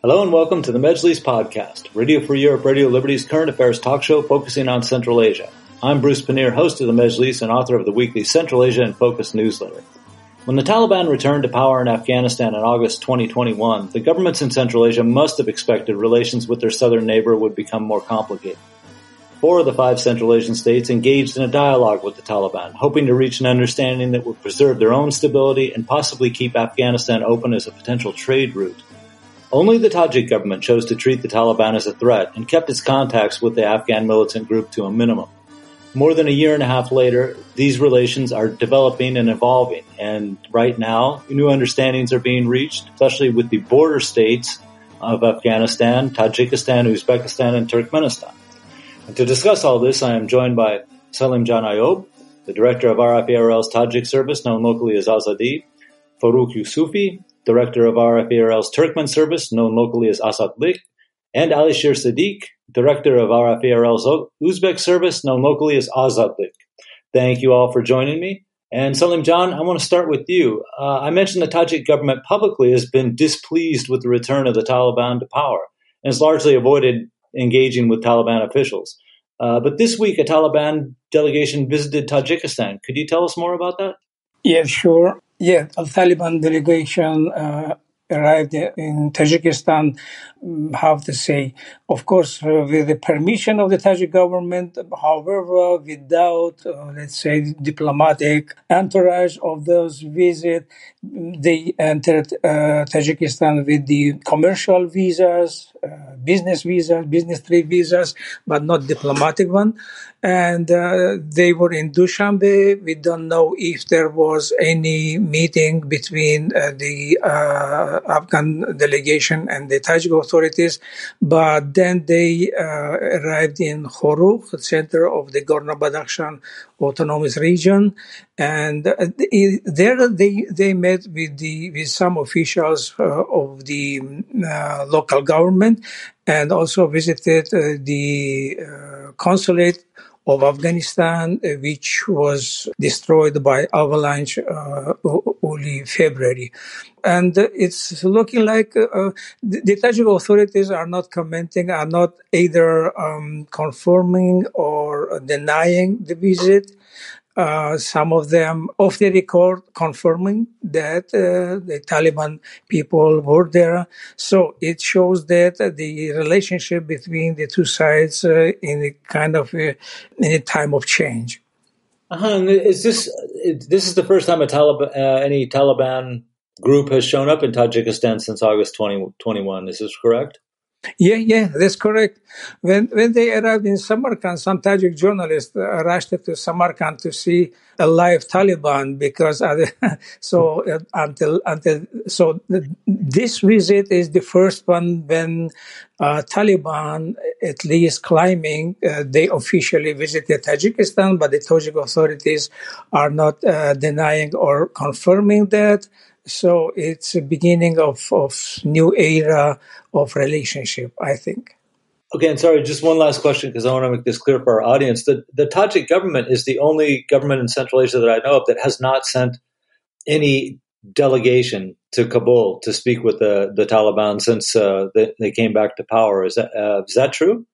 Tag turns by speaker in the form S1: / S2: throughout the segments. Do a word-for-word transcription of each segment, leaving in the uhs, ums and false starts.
S1: Hello and welcome to the Majlis Podcast, Radio Free Europe, Radio Liberty's current affairs talk show focusing on Central Asia. I'm Bruce Pannier, host of the Majlis and author of the weekly Central Asia in Focus newsletter. When the Taliban returned to power in Afghanistan in August twenty twenty-one, the governments in Central Asia must have expected relations with their southern neighbor would become more complicated. Four of the five Central Asian states engaged in a dialogue with the Taliban, hoping to reach an understanding that would preserve their own stability and possibly keep Afghanistan open as a potential trade route. Only the Tajik government chose to treat the Taliban as a threat and kept its contacts with the Afghan militant group to a minimum. More than a year and a half later, these relations are developing and evolving, and right now, new understandings are being reached, especially with the border states of Afghanistan, Tajikistan, Uzbekistan, and Turkmenistan. And to discuss all this, I am joined by Salimjan Ayob, the director of R F E R L's Tajik service, known locally as Azadi, Farooq Yusufi, director of R F E R L's Turkmen service, known locally as Asadlik, and Alishir Sadiq, director of R F E R L's Uzbek service, known locally as Azadlik. Thank you all for joining me. And Salimjan, I want to start with you. Uh, I mentioned the Tajik government publicly has been displeased with the return of the Taliban to power and has largely avoided engaging with Taliban officials. Uh, but this week, a Taliban delegation visited Tajikistan. Could you tell us more about that?
S2: Yeah, sure. Yeah, the Taliban delegation uh, arrived in Tajikistan, how to say, of course, uh, with the permission of the Tajik government, however, without, uh, let's say, diplomatic entourage of those visits, they entered uh, Tajikistan with the commercial visas, uh, business visas, business trip visas, but not diplomatic one. And uh, they were in Dushanbe. We don't know if there was any meeting between uh, the uh, Afghan delegation and the Tajik authorities, but then they uh, arrived in Khorugh, the center of the Gorno-Badakhshan Autonomous Region, and uh, there they they met with the with some officials uh, of the uh, local government, and also visited uh, the uh, consulate of Afghanistan, uh, which was destroyed by avalanche uh, early February. And uh, it's looking like uh, the, the Tajik authorities are not commenting, are not either um, confirming or denying the visit. Uh, some of them off the record confirming that uh, the Taliban people were there. So it shows that uh, the relationship between the two sides uh, in a kind of a, in a time of change.
S1: Uh-huh. And is this this is the first time a Taliban, uh, any Taliban group has shown up in Tajikistan since August twenty twenty-one? Is this correct?
S2: Yeah, yeah, that's correct. When when they arrived in Samarkand, some Tajik journalists uh, rushed to Samarkand to see a live Taliban because uh, so uh, until until so this visit is the first one when uh, Taliban, at least claiming uh, they officially visited Tajikistan, but the Tajik authorities are not uh, denying or confirming that. So it's a beginning of, of new era of relationship, I think.
S1: Okay, and sorry, just one last question because I want to make this clear for our audience. The, the Tajik government is the only government in Central Asia that I know of that has not sent any delegation to Kabul to speak with the, the Taliban since uh, they, they came back to power. Is that uh, is that true?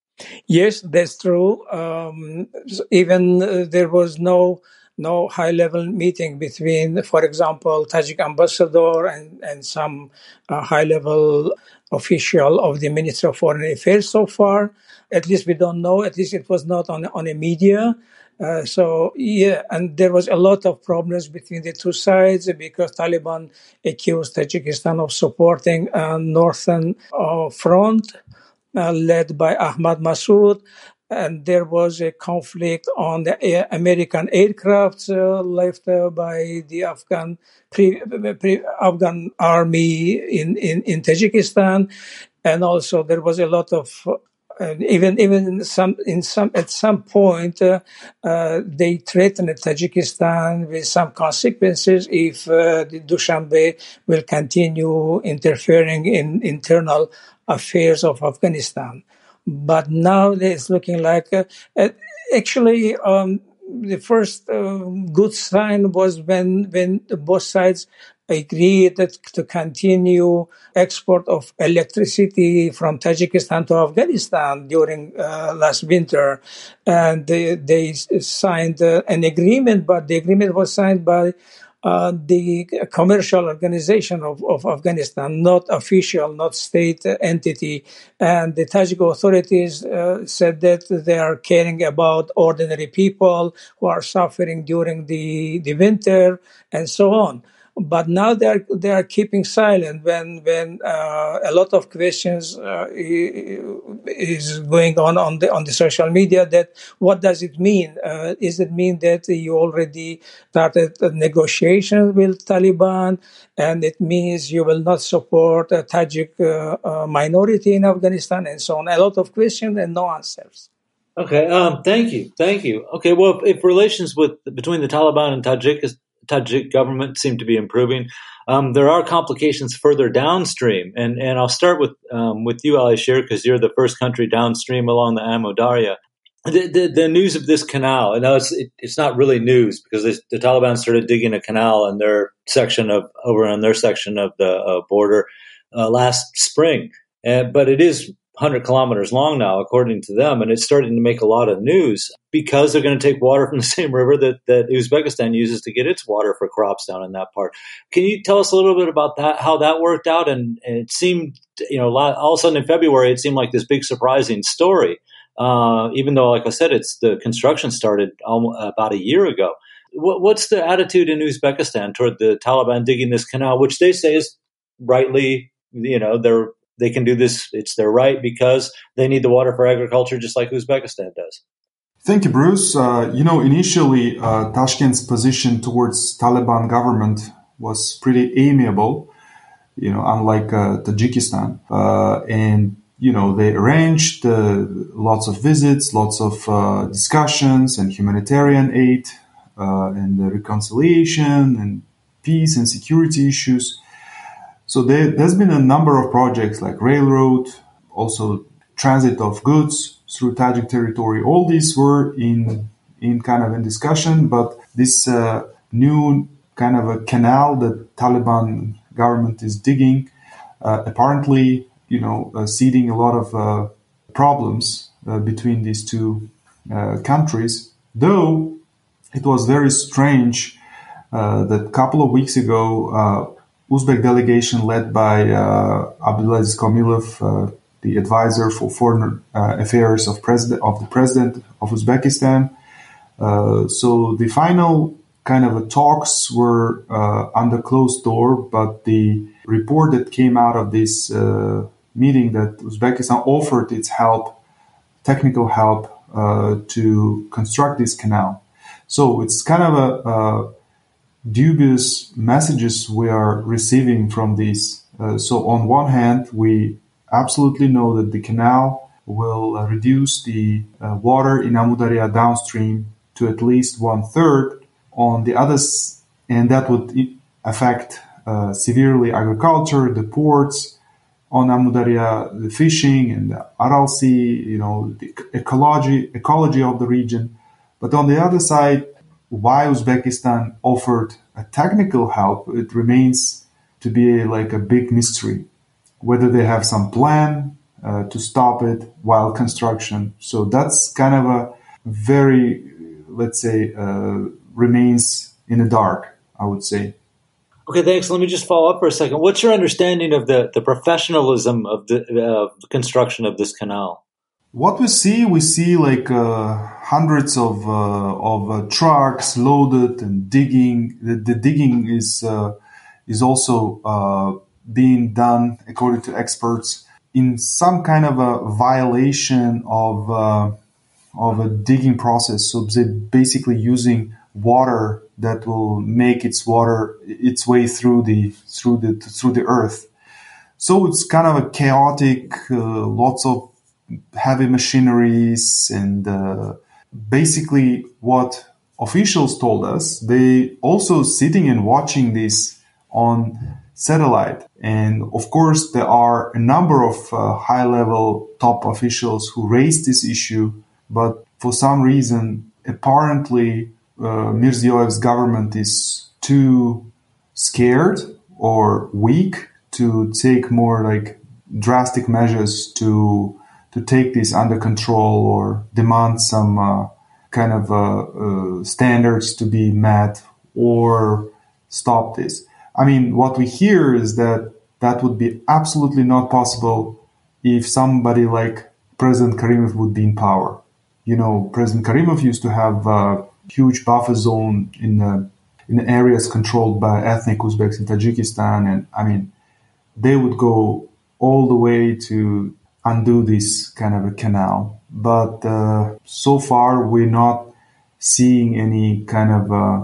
S2: Yes, that's true. Um, even uh, there was no no high-level meeting between, for example, Tajik ambassador and, and some uh, high-level official of the Ministry of Foreign Affairs so far. At least we don't know. At least it was not on, on a media. Uh, so, yeah, and there was a lot of problems between the two sides because Taliban accused Tajikistan of supporting a northern uh, front uh, led by Ahmad Massoud. And there was a conflict on the American aircraft uh, left uh, by the Afghan pre, pre, Afghan army in, in, in Tajikistan, and also there was a lot of uh, even even in some in some at some point uh, uh, they threatened Tajikistan with some consequences if uh, the Dushanbe will continue interfering in internal affairs of Afghanistan. But now it's looking like, uh, uh, actually, um, the first uh, good sign was when when both sides agreed to continue export of electricity from Tajikistan to Afghanistan during uh, last winter. And they, they signed uh, an agreement, but the agreement was signed by Uh, the commercial organization of, of Afghanistan, not official, not state entity. And the Tajik authorities uh, said that they are caring about ordinary people who are suffering during the, the winter and so on. But now they are they are keeping silent when when uh, a lot of questions uh, is going on on the on the social media. That what does it mean? Uh, is it mean that you already started negotiations with Taliban, and it means you will not support a Tajik uh, uh, minority in Afghanistan, and so on? A lot of questions and no answers.
S1: Okay, um, thank you, thank you. Okay, well, if, if relations with between the Taliban and Tajikistan Tajik government seem to be improving, Um, there are complications further downstream, and, and I'll start with um, with you, Alishir, because you're the first country downstream along the Amu Darya. The, the, the news of this canal, and now it's it, it's not really news because this, the Taliban started digging a canal in their section of over on their section of the uh, border uh, last spring, uh, but it is one hundred kilometers long now, according to them, and it's starting to make a lot of news because they're going to take water from the same river that, that Uzbekistan uses to get its water for crops down in that part. Can you tell us a little bit about that, how that worked out? And, and it seemed, you know, all of a sudden in February, it seemed like this big surprising story, uh, even though, like I said, it's the construction started almost, about a year ago. What, what's the attitude in Uzbekistan toward the Taliban digging this canal, which they say is rightly, you know, they're They can do this. It's their right because they need the water for agriculture, just like Uzbekistan does.
S3: Thank you, Bruce. Uh, you know, initially, uh, Tashkent's position towards Taliban government was pretty amiable, you know, unlike uh, Tajikistan. Uh, and, you know, they arranged uh, lots of visits, lots of uh, discussions and humanitarian aid uh, and the reconciliation and peace and security issues. So there, there's been a number of projects like railroad, also transit of goods through Tajik territory. All these were in in kind of in discussion, but this uh, new kind of a canal that Taliban government is digging, uh, apparently, you know, uh, seeding a lot of uh, problems uh, between these two uh, countries. Though it was very strange uh, that a couple of weeks ago, uh, Uzbek delegation led by uh, Abdulaziz Komilov, uh, the advisor for foreign uh, affairs of president of the president of Uzbekistan. Uh, so the final kind of talks were uh, under closed door, but the report that came out of this uh, meeting that Uzbekistan offered its help, technical help, uh, to construct this canal. So it's kind of a, a dubious messages we are receiving from this. Uh, so on one hand, we absolutely know that the canal will uh, reduce the uh, water in Amu Darya downstream to at least one third. On the others, and that would affect uh, severely agriculture, the ports on Amu Darya, the fishing and the Aral Sea, you know, the ecology ecology of the region. But on the other side, why Uzbekistan offered a technical help, it remains to be like a big mystery. Whether they have some plan uh, to stop it while construction. So that's kind of a very, let's say, uh, remains in the dark, I would say.
S1: Okay, thanks. Let me just follow up for a second. What's your understanding of the, the professionalism of the, uh, the construction of this canal?
S3: What we see, we see like uh, hundreds of uh, of uh, trucks loaded and digging. The, the digging is uh, is also uh, being done, according to experts, in some kind of a violation of uh, of a digging process. So they're basically using water that will make its water its way through the through the through the earth. So it's kind of a chaotic, uh, lots of heavy machineries, and uh, basically what officials told us, they also sitting and watching this on satellite. And of course, there are a number of uh, high-level top officials who raised this issue, but for some reason, apparently, uh, Mirziyoyev's government is too scared or weak to take more like drastic measures to to take this under control or demand some uh, kind of uh, uh, standards to be met or stop this. I mean, what we hear is that that would be absolutely not possible if somebody like President Karimov would be in power. You know, President Karimov used to have a huge buffer zone in the, in the areas controlled by ethnic Uzbeks in Tajikistan. And I mean, they would go all the way to undo this kind of a canal. But uh, so far, we're not seeing any kind of uh,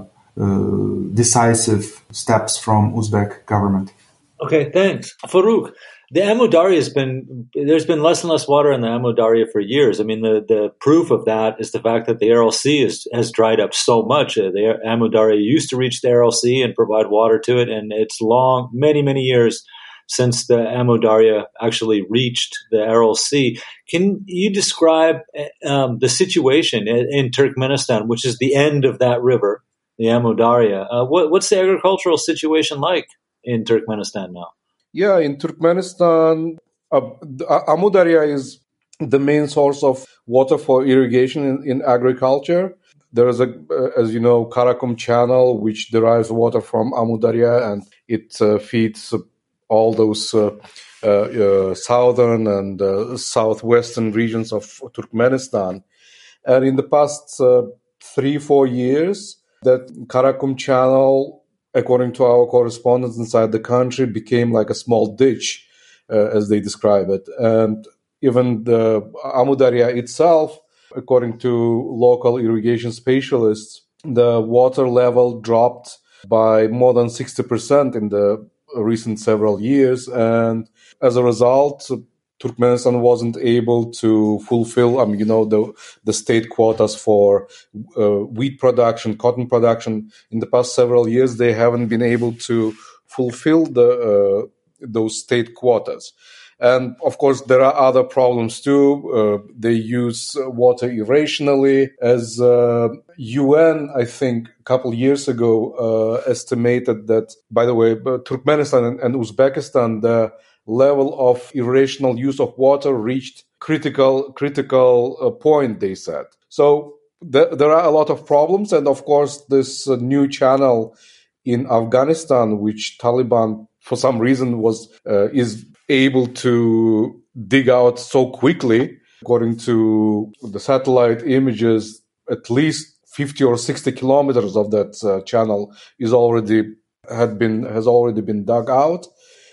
S3: uh, decisive steps from Uzbek government.
S1: Okay, thanks. Farouk, the Amudarya has been, there's been less and less water in the Amudarya for years. I mean, the, the proof of that is the fact that the Aral Sea is, has dried up so much. Uh, the Amudarya used to reach the Aral Sea and provide water to it, and it's long, many, many years since the Amudarya actually reached the Aral Sea. Can you describe um, the situation in, in Turkmenistan, which is the end of that river, the Amudarya? Uh, what, what's the agricultural situation like in Turkmenistan now?
S4: Yeah, in Turkmenistan, uh, Amudarya is the main source of water for irrigation in, in agriculture. There is a, uh, as you know, Karakum Channel, which derives water from Amudarya, and it uh, feeds uh, all those uh, uh, uh, southern and uh, southwestern regions of Turkmenistan. And in the past uh, three, four years, that Karakum Channel, according to our correspondents inside the country, became like a small ditch, uh, as they describe it. And even the Amudarya itself, according to local irrigation specialists, the water level dropped by more than sixty percent in the recent several years. And as a result, Turkmenistan wasn't able to fulfill, I mean, you know, the the state quotas for uh, wheat production, cotton production. In the past several years, they haven't been able to fulfill the uh, those state quotas. And of course, there are other problems too. Uh, they use water irrationally. As uh, U N, I think, a couple years ago, uh, estimated that, by the way, Turkmenistan and, and Uzbekistan, the level of irrational use of water reached critical critical uh, point, they said. So th- there are a lot of problems. And of course, this uh, new channel in Afghanistan, which Taliban, for some reason, was uh, is able to dig out so quickly. According to the satellite images, at least fifty or sixty kilometers of that uh, channel is already had been has already been dug out.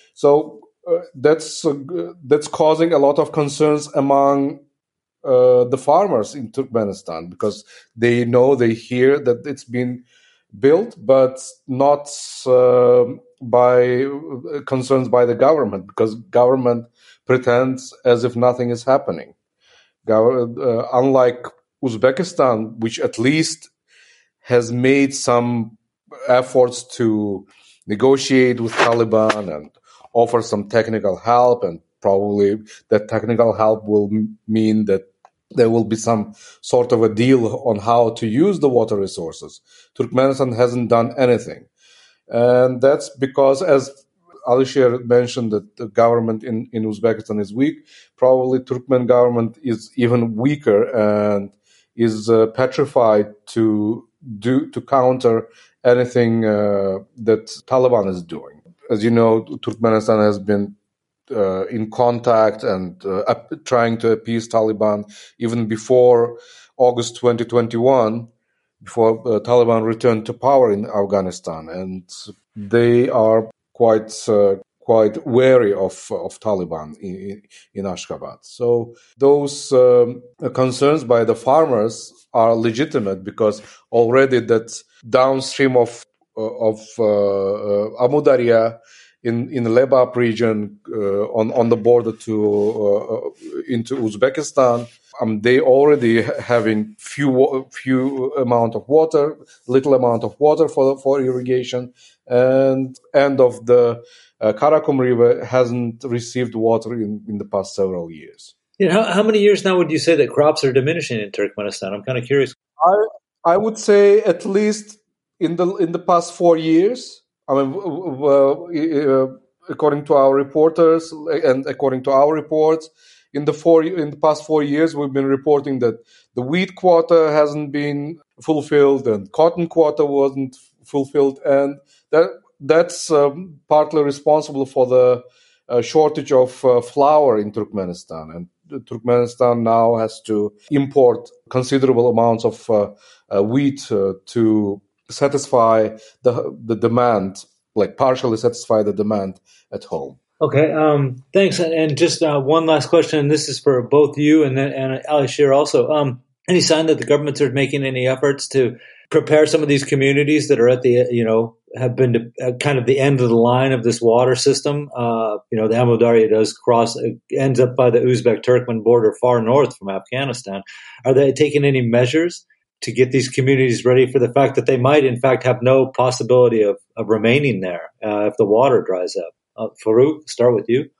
S4: So uh, that's uh, that's causing a lot of concerns among uh, the farmers in Turkmenistan, because they know, they hear that it's been built, but not uh, by uh, concerns by the government, because government pretends as if nothing is happening. Gov- uh, unlike Uzbekistan, which at least has made some efforts to negotiate with Taliban and offer some technical help, and probably that technical help will m- mean that there will be some sort of a deal on how to use the water resources. Turkmenistan hasn't done anything. And that's because, as Alisher mentioned, that the government in, in Uzbekistan is weak. Probably Turkmen government is even weaker and is uh, petrified to do to counter anything uh, that Taliban is doing. As you know, Turkmenistan has been Uh, in contact and uh, up, trying to appease Taliban even before August twenty twenty-one, before uh, Taliban returned to power in Afghanistan, and they are quite uh, quite wary of of Taliban in, in Ashgabat. So those um, concerns by the farmers are legitimate, because already that downstream of of uh, uh, Amudarya, in in the Lebap region, uh, on on the border to uh, into Uzbekistan, um, they already having few few amount of water, little amount of water for for irrigation, and end of the uh, Karakum River hasn't received water in, in the past several years.
S1: You know, how, how many years now would you say that crops are diminishing in Turkmenistan? I'm kind of curious.
S4: I I would say at least in the in the past four years. I mean, well, uh, according to our reporters and according to our reports, in the four in the past four years, we've been reporting that the wheat quota hasn't been fulfilled and cotton quota wasn't fulfilled, and that that's um, partly responsible for the uh, shortage of uh, flour in Turkmenistan. And Turkmenistan now has to import considerable amounts of uh, uh, wheat uh, to satisfy the the demand, like partially satisfy the demand at home.
S1: Okay, um, thanks. And just uh, one last question, and this is for both you and then and Alisher also. Um, any sign that the governments are making any efforts to prepare some of these communities that are at the, you know, have been to, uh, kind of the end of the line of this water system? Uh, you know, the Amudarya does cross, uh, ends up by the Uzbek-Turkmen border far north from Afghanistan. Are they taking any measures to get these communities ready for the fact that they might, in fact, have no possibility of, of remaining there uh, if the water dries up? Uh, Farouk, start with you.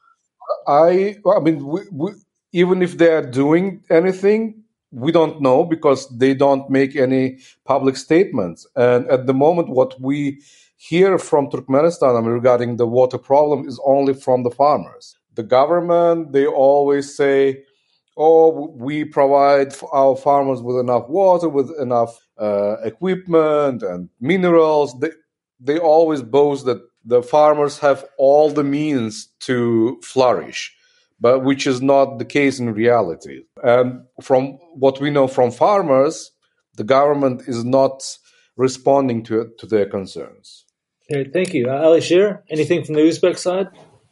S4: I, I mean, we, we, even if they are doing anything, we don't know because they don't make any public statements. And at the moment, what we hear from Turkmenistan I mean, regarding the water problem is only from the farmers. The government, they always say, oh, we provide our farmers with enough water, with enough uh, equipment and minerals. They, they always boast that the farmers have all the means to flourish, but which is not the case in reality. And from what we know from farmers, the government is not responding to to their concerns.
S1: Okay, thank you. Uh, Alisher, anything from the Uzbek side?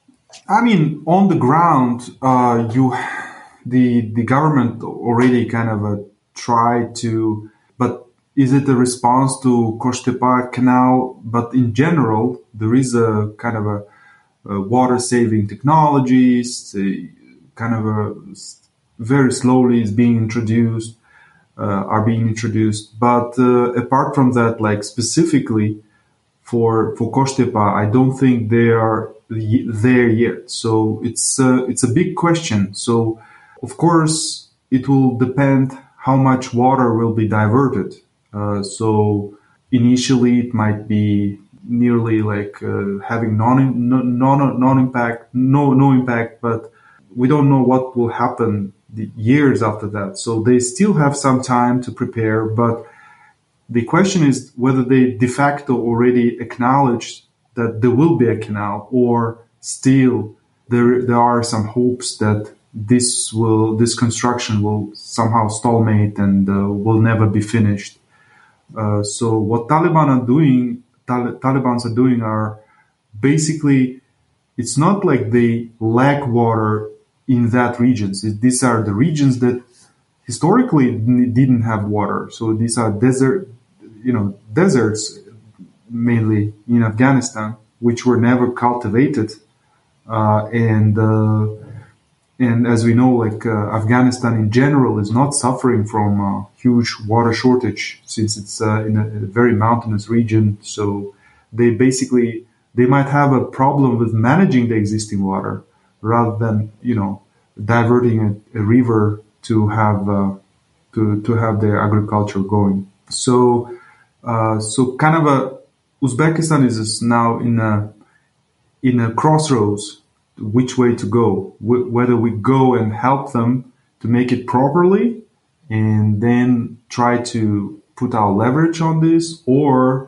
S3: I mean, on the ground, uh, you the the government already kind of uh, tried to, but is it a response to Kostepa Canal? But in general, there is a kind of a, a water-saving technologies, a, kind of a very slowly is being introduced, uh, are being introduced. But uh, apart from that, like specifically for for Kostepa, I don't think they are there yet. So it's uh, it's a big question. So of course it will depend how much water will be diverted. Uh, so initially it might be nearly like uh, having non non non impact, no no impact, but we don't know what will happen the years after that. So they still have some time to prepare, but the question is whether they de facto already acknowledged that there will be a canal, or still there there are some hopes that this will this construction will somehow stalemate and uh, will never be finished. Uh, so what Taliban are doing, Tal- Talibans are doing are basically, it's not like they lack water in that regions. It, these are the regions that historically didn't have water. So these are desert, you know, deserts mainly in Afghanistan, which were never cultivated. Uh, and uh, and as we know, like uh, Afghanistan in general is not suffering from a huge water shortage since it's uh, in a, a very mountainous region. So they basically, they might have a problem with managing the existing water rather than, you know, diverting a, a river to have uh, to to have their agriculture going. So uh, so kind of a Uzbekistan is now in a in a crossroads. Which way to go? W- whether we go and help them to make it properly, and then try to put our leverage on this, or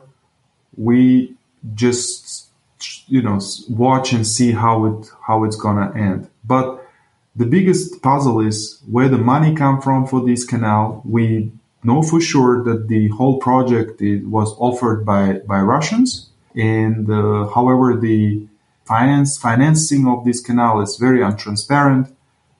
S3: we just you know watch and see how it how it's gonna end. But the biggest puzzle is where the money come from for this canal. We know for sure that the whole project was offered by, by Russians. And uh, however, the finance financing of this canal is very untransparent.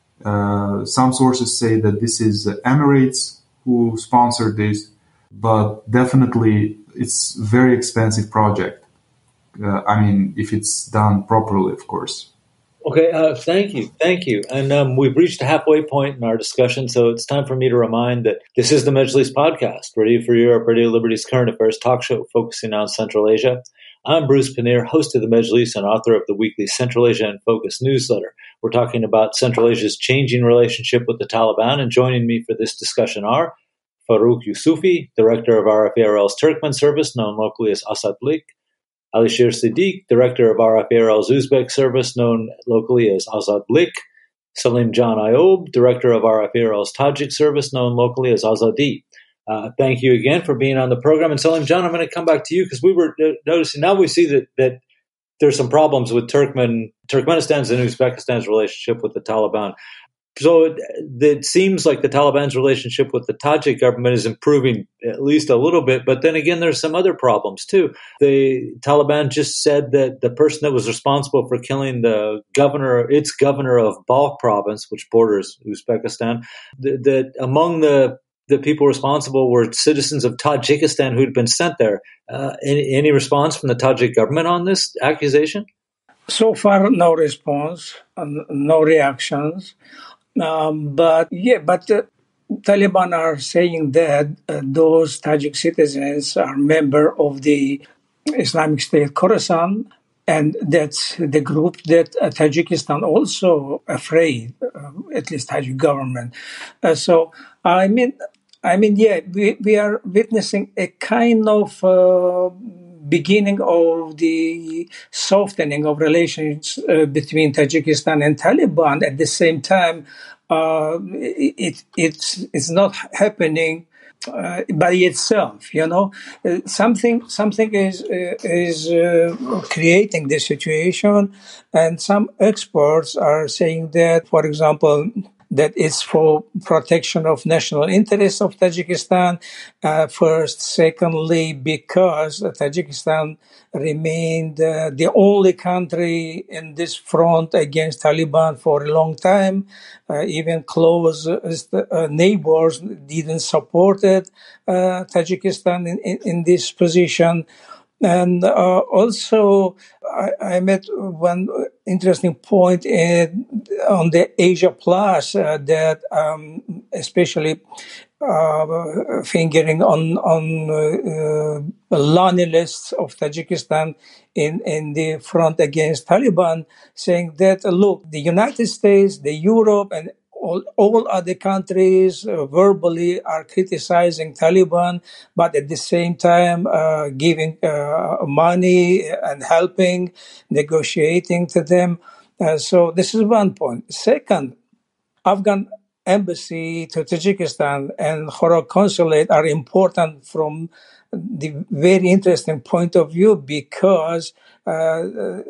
S3: Uh, some sources say that this is Emirates who sponsored this, but definitely it's a very expensive project. Uh, I mean, if it's done properly, of course.
S1: Okay, uh, thank you, thank you. And um, we've reached a halfway point in our discussion, so it's time for me to remind that this is the Majlis podcast, Radio for Europe, Radio Liberty's current affairs talk show focusing on Central Asia. I'm Bruce Pannier, host of the Majlis and author of the weekly Central Asia in Focus newsletter. We're talking about Central Asia's changing relationship with the Taliban, and joining me for this discussion are Farouk Yusufi, director of R F A R L's Turkmen service, known locally as Asadlik, Alishir Siddiq, director of R F A R L's Uzbek service known locally as Azadlik; Salim Jan Ayoub, director of R F A R L's Tajik service known locally as Azadi. Uh, thank you again for being on the program. And Salim Jan, I'm going to come back to you because we were noticing, now we see that, that there's some problems with Turkmen, Turkmenistan's and Uzbekistan's relationship with the Taliban. So it, it seems like the Taliban's relationship with the Tajik government is improving at least a little bit. But then again, there's some other problems too. The Taliban just said that the person that was responsible for killing the governor, its governor of Balkh province, which borders Uzbekistan, that, that among the the people responsible were citizens of Tajikistan who'd been sent there. Uh, any, any response from the Tajik government on this accusation?
S2: So far, no response, uh, no reactions. Um, but yeah, but uh, Taliban are saying that uh, those Tajik citizens are member of the Islamic State Khorasan, and that's the group that uh, Tajikistan also afraid, uh, at least Tajik government. Uh, so I mean, I mean, yeah, we, we are witnessing a kind of uh, beginning of the softening of relations uh, between Tajikistan and Taliban. At the same time, uh, it, it's it's not happening uh, by itself. You know, uh, something something is uh, is uh, creating this situation, and some experts are saying that, for example, that it's for protection of national interests of Tajikistan, uh, first. Secondly, because Tajikistan remained uh, the only country in this front against Taliban for a long time. Uh, even close uh, neighbors didn't support it, uh, Tajikistan in, in, in this position. And uh, also, I, I met one interesting point in, on the Asia Plus uh, that, um, especially uh, fingering on on uh, uh, Lani lists of Tajikistan in in the front against Taliban, saying that uh, look, the United States, the Europe, and All, all other countries uh, verbally are criticizing Taliban, but at the same time uh, giving uh, money and helping, negotiating to them. Uh, so this is one point. Second, Afghan embassy to Tajikistan and Khorog consulate are important from the very interesting point of view because uh,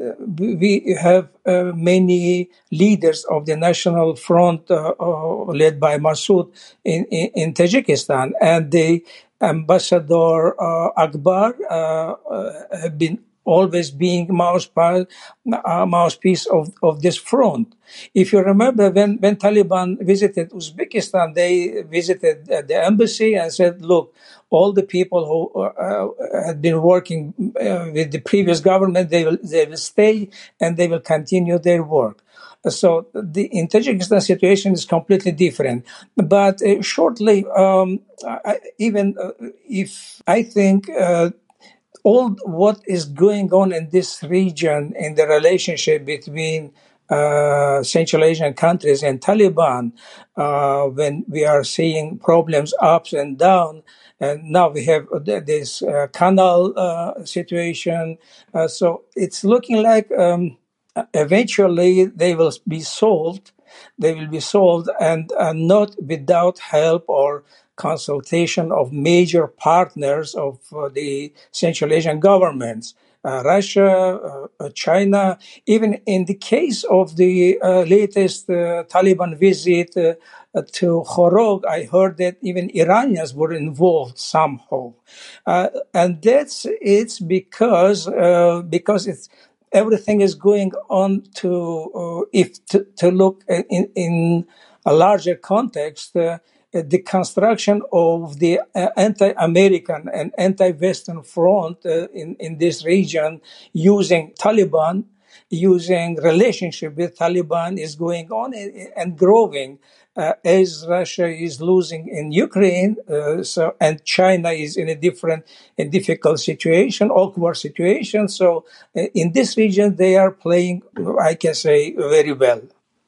S2: we have uh, many leaders of the National Front uh, uh, led by Massoud in, in, in Tajikistan, and the Ambassador uh, Akbar uh, uh, have been always being mouthpiece, uh, mouthpiece of, of this front. If you remember, when, when Taliban visited Uzbekistan, they visited uh, the embassy and said, look, all the people who uh, had been working uh, with the previous government, they will, they will stay and they will continue their work. So the in Tajikistan situation is completely different. But uh, shortly, um, I, even uh, if I think uh, all what is going on in this region in the relationship between uh, Central Asian countries and Taliban, uh, when we are seeing problems ups and down, and now we have this uh, canal uh, situation. Uh, so it's looking like um, eventually they will be solved. They will be solved, and uh, not without help or consultation of major partners of uh, the Central Asian governments, uh, Russia, uh, China. Even in the case of the uh, latest uh, Taliban visit uh, to Khorog, I heard that even Iranians were involved somehow, uh, and that's it's because uh, because it's. Everything is going on to, uh, if to, to look in, in a larger context, uh, the construction of the uh, anti-American and anti-Western front uh, in, in this region using Taliban, using relationship with Taliban is going on and, and growing. Uh, as Russia is losing in Ukraine, uh, so and China is in a different, a difficult situation, awkward situation. So uh, in this region, they are playing, I can say, very well.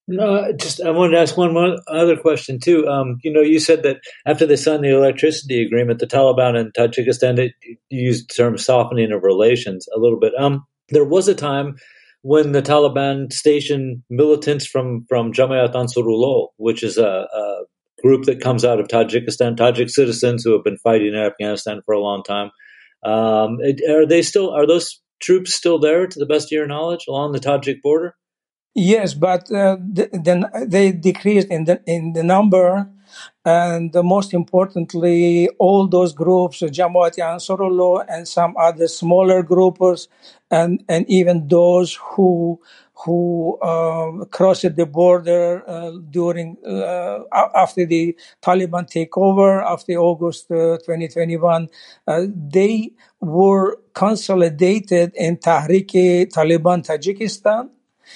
S1: No, just I wanted to ask one more other question too. Um, you know, you said that after they signed the electricity agreement, the Taliban and Tajikistan, they used the term softening of relations a little bit. Um, there was a time when the Taliban stationed militants from from Jamiat Ansarullah, which is a, a group that comes out of Tajikistan, Tajik citizens who have been fighting in Afghanistan for a long time. Um, are they still? Are those troops still there, to the best of your knowledge, along the Tajik border?
S2: Yes, but uh, th- then they decreased in the in the number, and the most importantly, all those groups, uh, Jamaat Ansarullah and some other smaller groups, and and even those who who uh, crossed the border uh, during uh, after the Taliban takeover after August uh, twenty twenty-one, uh, they were consolidated in Tehrik-e-Taliban Tajikistan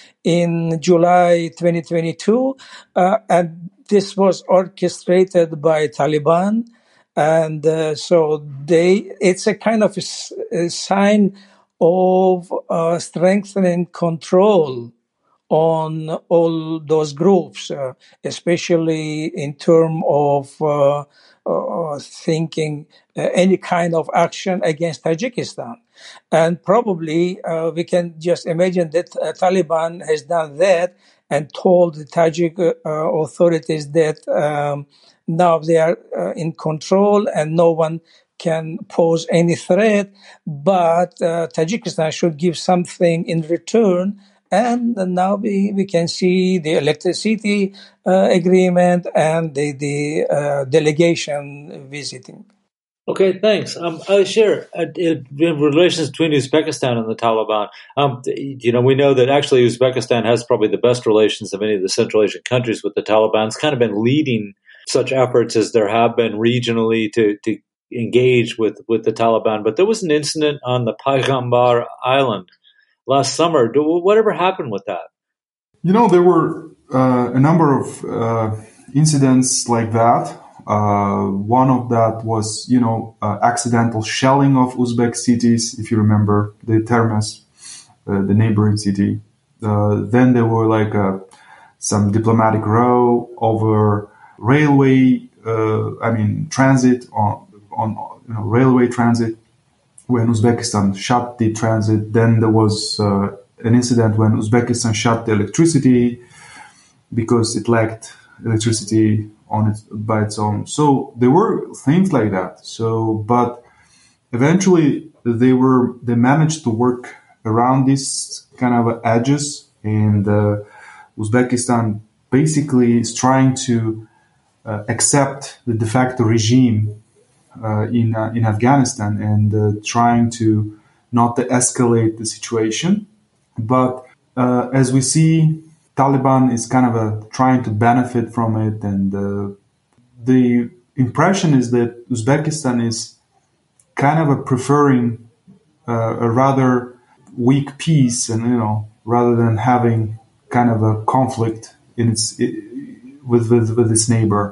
S2: in July twenty twenty-two, uh, and this was orchestrated by Taliban, and uh, so they it's a kind of a, a sign of uh, strengthening control on all those groups, uh, especially in terms of uh, uh, thinking uh, any kind of action against Tajikistan. And probably uh, we can just imagine that uh, Taliban has done that and told the Tajik uh, authorities that um, now they are uh, in control and no one can pose any threat, but uh, Tajikistan should give something in return. And now we, we can see the electricity uh, agreement and the, the uh, delegation visiting.
S1: Okay, thanks. Um, uh, sure. Uh, in relations between Uzbekistan and the Taliban, um, you know, we know that actually Uzbekistan has probably the best relations of any of the Central Asian countries with the Taliban. It's kind of been leading such efforts as there have been regionally to, to engage with, with the Taliban. But there was an incident on the Payghambar Island last summer. Whatever happened with that?
S3: You know, there were uh, a number of uh, incidents like that. Uh, one of that was, you know, uh, accidental shelling of Uzbek cities, if you remember, the Termes, uh, the neighboring city. Uh, then there were like uh, some diplomatic row over railway, uh, I mean, transit on, on you know, railway transit. When Uzbekistan shut the transit, then there was uh, an incident when Uzbekistan shut the electricity because it lacked electricity on it by its own. So there were things like that. So, but eventually they were they managed to work around these kind of edges, and uh, Uzbekistan basically is trying to uh, accept the de facto regime Uh, in uh, in Afghanistan and uh, trying to not to escalate the situation. But uh, as we see, Taliban is kind of a, trying to benefit from it, and uh, the impression is that Uzbekistan is kind of a preferring uh, a rather weak peace, and you know, rather than having kind of a conflict in its it, with, with with its neighbor.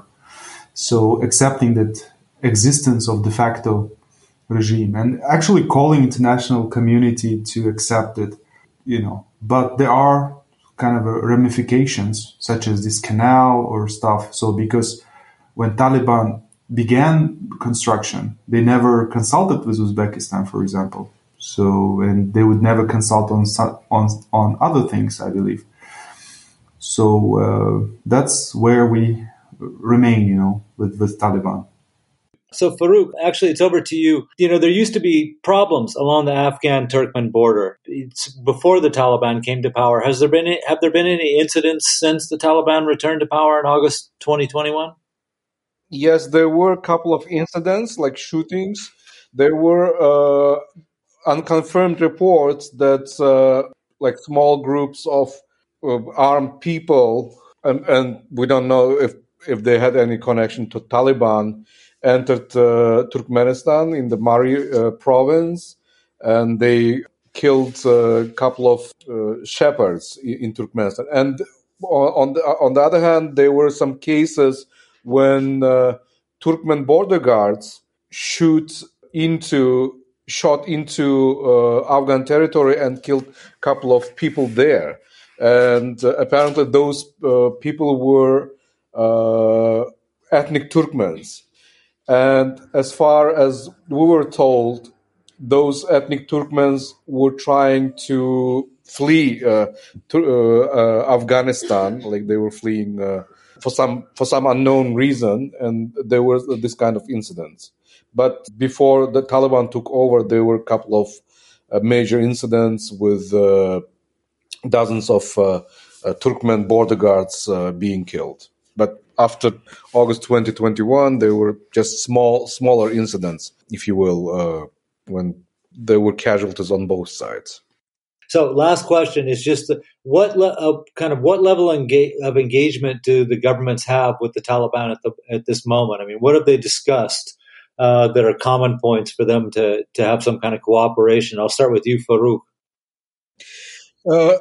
S3: So accepting that existence of de facto regime and actually calling international community to accept it, you know. But there are kind of ramifications such as this canal or stuff. So because when Taliban began construction, they never consulted with Uzbekistan, for example. So, and they would never consult on on on other things, I believe. So uh, that's where we remain, you know, with, with Taliban.
S1: So, Farouk, actually, it's over to you. You know, there used to be problems along the Afghan-Turkmen border. It's before the Taliban came to power. Has there been have there been any incidents since the Taliban returned to power in August twenty twenty-one?
S4: Yes, there were a couple of incidents, like shootings. There were uh, unconfirmed reports that uh, like small groups of uh, armed people, and, and we don't know if, if they had any connection to Taliban, entered uh, Turkmenistan in the Mari uh, province, and they killed a couple of uh, shepherds in, in Turkmenistan. And on the, on the other hand, there were some cases when uh, Turkmen border guards shoot into shot into uh, Afghan territory and killed a couple of people there. and uh, apparently those uh, people were uh, ethnic Turkmens. And as far as we were told, those ethnic Turkmens were trying to flee uh, to uh, uh, Afghanistan, like they were fleeing uh, for some for some unknown reason, and there were this kind of incidents. But before the Taliban took over, there were a couple of uh, major incidents with uh, dozens of uh, uh, Turkmen border guards uh, being killed. But after August twenty twenty-one, there were just small, smaller incidents, if you will, uh, when there were casualties on both sides.
S1: So, last question is just the, what le- uh, kind of what level enga- of engagement do the governments have with the Taliban at the at this moment? I mean, what have they discussed uh, that are common points for them to to have some kind of cooperation? I'll start with you, Farouk.
S4: Uh,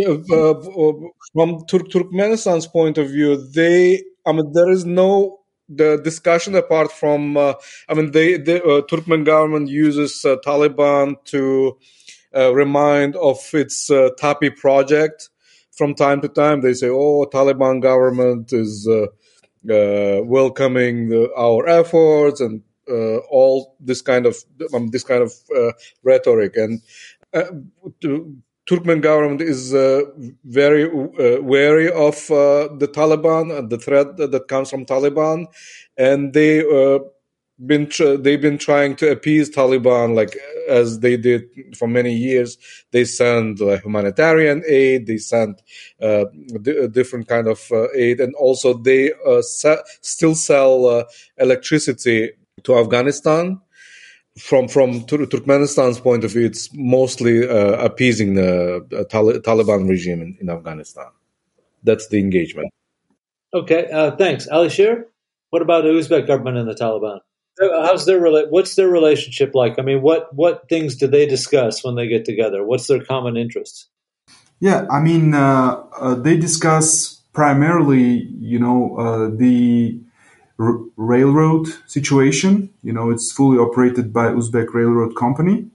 S4: uh, from Turk Turkmenistan's point of view, they, I mean, there is no the discussion apart from, uh, I mean, they, the uh, Turkmen government uses uh, Taliban to uh, remind of its uh, TAPI project. From time to time, they say, "Oh, Taliban government is uh, uh, welcoming the, our efforts," and uh, all this kind of um, this kind of uh, rhetoric and. Uh, to, Turkmen government is uh, very uh, wary of uh, the Taliban and the threat that, that comes from Taliban, and they uh, been tr- they've been trying to appease Taliban like as they did for many years. They send uh, humanitarian aid, they send uh, d- different kind of uh, aid, and also they uh, se- still sell uh, electricity to Afghanistan. From from Tur- Turkmenistan's point of view, it's mostly uh, appeasing the uh, Tal- Taliban regime in, in Afghanistan. That's the engagement.
S1: Okay, uh, thanks, Alishir. What about the Uzbek government and the Taliban? How's their rela- What's their relationship like? I mean, what what things do they discuss when they get together? What's their common interests?
S3: Yeah, I mean, uh, uh, they discuss primarily, you know, uh, the r- railroad situation. You know, it's fully operated by Uzbek Railroad Company,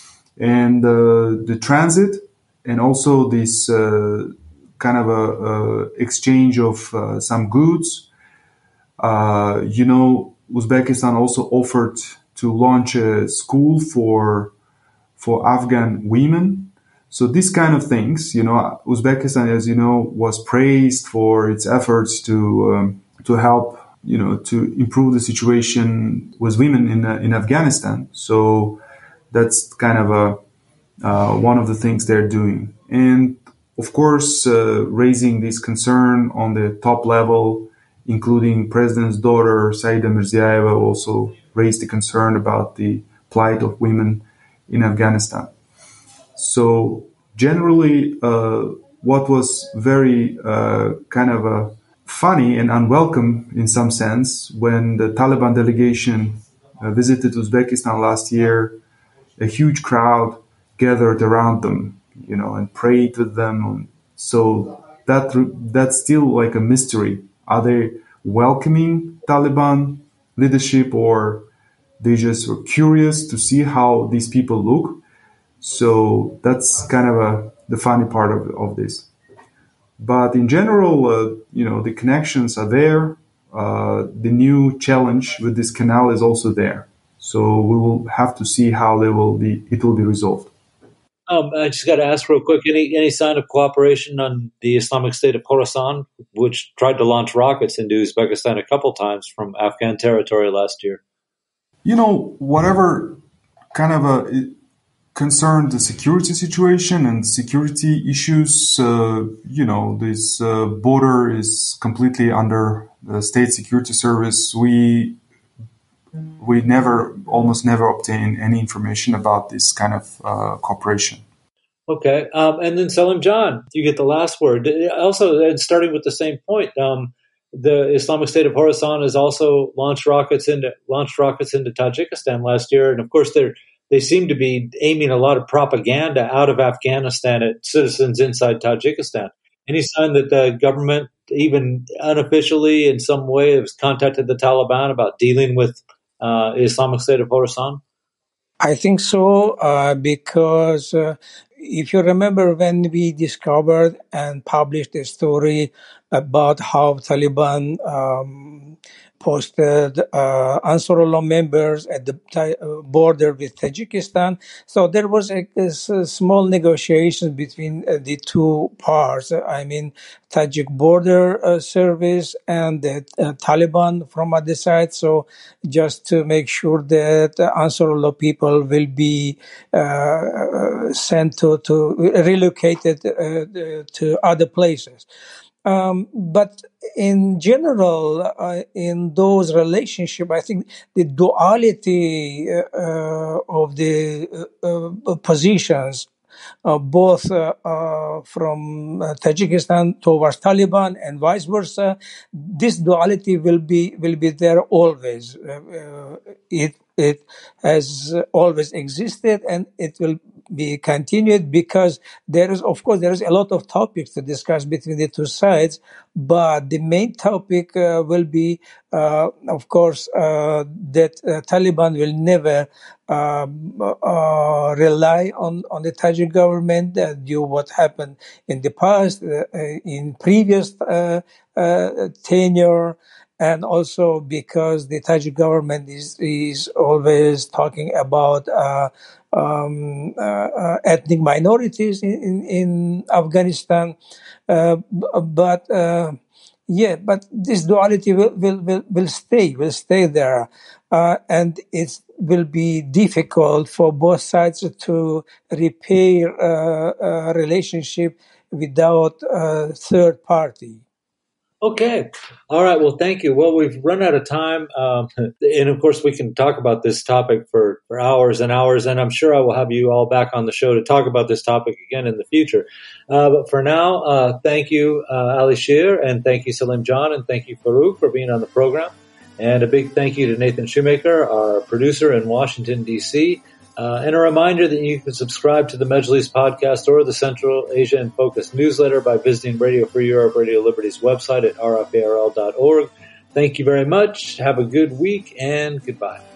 S3: and uh, the transit, and also this uh, kind of a, a exchange of uh, some goods. Uh, you know, Uzbekistan also offered to launch a school for for Afghan women. So these kind of things, you know, Uzbekistan, as you know, was praised for its efforts to um, to help, you know, to improve the situation with women in uh, in Afghanistan. So that's kind of a uh, one of the things they're doing, and of course, uh, raising this concern on the top level, including President's daughter Saida Mirziayeva, also raised the concern about the plight of women in Afghanistan. So generally, uh, what was very uh, kind of a funny and unwelcome in some sense when the Taliban delegation uh, visited Uzbekistan last year, a huge crowd gathered around them, you know, and prayed with them. So that that's still like a mystery. Are they welcoming Taliban leadership, or they just were curious to see how these people look? So that's kind of a, the funny part of, of this. But in general, uh, you know, the connections are there. Uh, the new challenge with this canal is also there. So we will have to see how they will be. It will be resolved.
S1: Um, I just got to ask real quick: any any sign of cooperation on the Islamic State of Khorasan, which tried to launch rockets into Uzbekistan a couple times from Afghan territory last year?
S3: You know, whatever kind of a concerned the security situation and security issues. Uh, you know, this uh, border is completely under the state security service. We we never, almost never obtain any information about this kind of uh, cooperation.
S1: Okay, um, and then Salim John, you get the last word. Also, and starting with the same point, um, the Islamic State of Khorasan has also launched rockets into launched rockets into Tajikistan last year, and of course they're they seem to be aiming a lot of propaganda out of Afghanistan at citizens inside Tajikistan. Any sign that the government, even unofficially in some way, has contacted the Taliban about dealing with uh, Islamic State of Khorasan?
S2: I think so, uh, because uh, if you remember when we discovered and published a story about how Taliban um, posted uh, Ansarullah members at the Thai- uh, border with Tajikistan. So there was a, a s- a small negotiation between uh, the two parts. I mean, Tajik border uh, service and the uh, Taliban from other side. So just to make sure that uh, Ansarullah people will be uh, sent to, to relocated uh, to other places. Um, but in general, uh, in those relationships, I think the duality uh, of the uh, uh, positions, uh, both uh, uh, from uh, Tajikistan towards Taliban and vice versa, this duality will be will be there always. Uh, uh, it it has always existed, and it will be continued because there is, of course, there is a lot of topics to discuss between the two sides, but the main topic uh, will be, uh, of course, uh, that uh, Taliban will never um, uh, rely on, on the Tajik government uh, due what happened in the past, uh, in previous uh, uh, tenure, and also because the Tajik government is is always talking about uh, um, uh, uh, ethnic minorities in, in, in Afghanistan. Uh, but uh, yeah, but this duality will, will, will, will stay, will stay there. Uh, and it will be difficult for both sides to repair uh, a relationship without a third party.
S1: Okay. All right. Well, thank you. Well, we've run out of time. Um, and of course, we can talk about this topic for, for hours and hours. And I'm sure I will have you all back on the show to talk about this topic again in the future. Uh, but for now, uh, thank you, uh, Ali Shir, and thank you, Salim John, and thank you, Farouk, for being on the program. And a big thank you to Nathan Shoemaker, our producer in Washington, D C Uh, and a reminder that you can subscribe to the Majlis podcast or the Central Asia in Focus newsletter by visiting Radio Free Europe, Radio Liberty's website at r f a r l dot org. Thank you very much. Have a good week and goodbye.